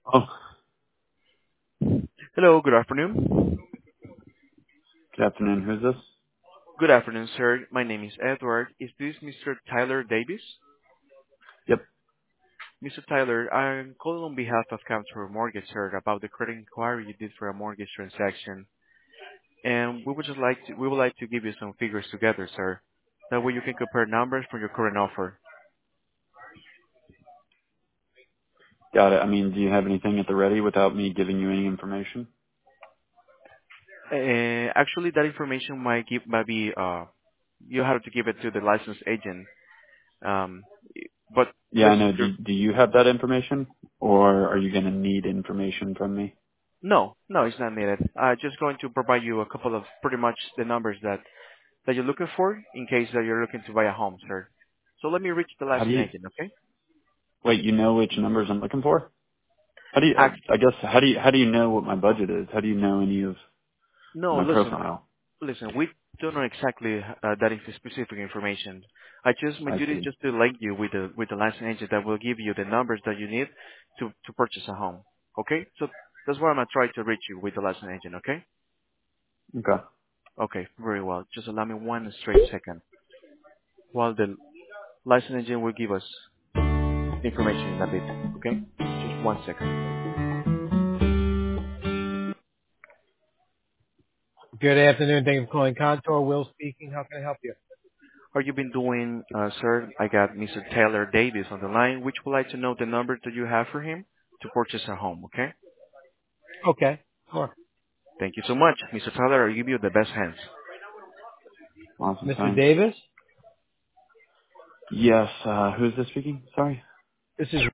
Oh, Hello, good afternoon. good afternoon. Who's this? Good afternoon, sir. My name is Edward. Is this Mr. Tyler Davis? Yep. Mr. Tyler, I'm calling on behalf of Counter Mortgage, sir, about the credit inquiry you did for a mortgage transaction. And we would like to give you some figures together, sir. That way you can compare numbers for your current offer. Got it. I mean, do you have anything at the ready without me giving you any information? Actually, that information might be, you have to give it to the licensed agent. Um, but Yeah, I listen, know. Do you have that information, or are you going to need information from me? no, it's not needed. Just going to provide you a couple of pretty much the numbers that you're looking for in case that you're looking to buy a home, sir. So let me reach the How do licensing you agent, okay? wait? You know which numbers I'm looking for? How do you? Act, I guess how do you know what my budget is? How do you know any of no, my listen, profile? we don't know exactly that is specific information. My I duty is see. just to link you with the licensing agent that will give you the numbers that you need to purchase a home, okay? So that's why I'm gonna try to reach you with the licensing agent, okay? Okay. Okay, very well. Just allow me one straight second while the licensing agent will give us information in a bit, okay? Just one second. Good afternoon. Thank you for calling Contour. Will speaking. How can I help you? How you been doing, sir? I got Mr. Taylor Davis on the line, which would like to know the number that you have for him to purchase a home, okay? Okay. Sure. Thank you so much. Mr. Taylor, I'll give you the best hands. Awesome. Mr. Thanks. Davis, Yes. Who's this speaking? Sorry. this is